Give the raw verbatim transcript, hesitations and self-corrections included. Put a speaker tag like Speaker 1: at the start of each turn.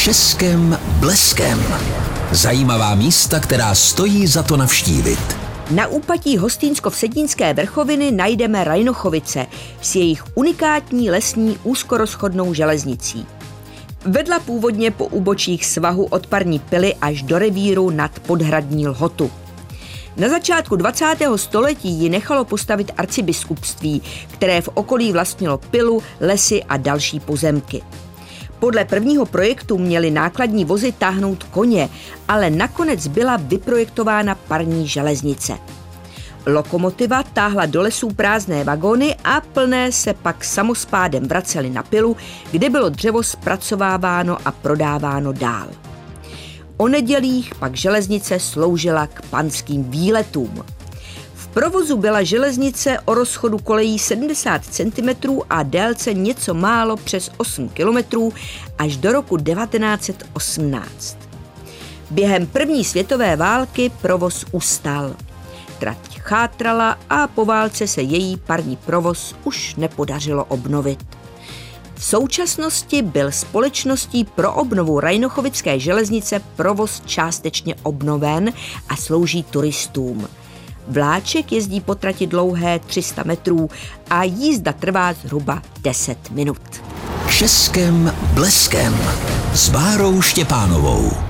Speaker 1: Českém bleskem. Zajímavá místa, která stojí za to navštívit.
Speaker 2: Na úpatí Hostýnsko-Vsetínské vrchoviny najdeme Rajnochovice s jejich unikátní lesní úzkorozchodnou železnicí. Vedla původně po úbočích svahu od parní pily až do revíru nad Podhradní Lhotu. Na začátku dvacátého století ji nechalo postavit arcibiskupství, které v okolí vlastnilo pilu, lesy a další pozemky. Podle prvního projektu měly nákladní vozy táhnout koně, ale nakonec byla vyprojektována parní železnice. Lokomotiva táhla do lesů prázdné vagóny a plné se pak samospádem vracely na pilu, kde bylo dřevo zpracováváno a prodáváno dál. O nedělích pak železnice sloužila k panským výletům. V provozu byla železnice o rozchodu kolejí sedmdesát centimetrů a délce něco málo přes osm kilometrů až do roku devatenáct set osmnáct. Během první světové války provoz ustal. Trať chátrala a po válce se její parní provoz už nepodařilo obnovit. V současnosti byl společností pro obnovu Rajnochovické železnice provoz částečně obnoven a slouží turistům. Vláček jezdí po trati dlouhé tři sta metrů a jízda trvá zhruba deset minut.
Speaker 1: Českém bleskem s Bárou Štěpánovou.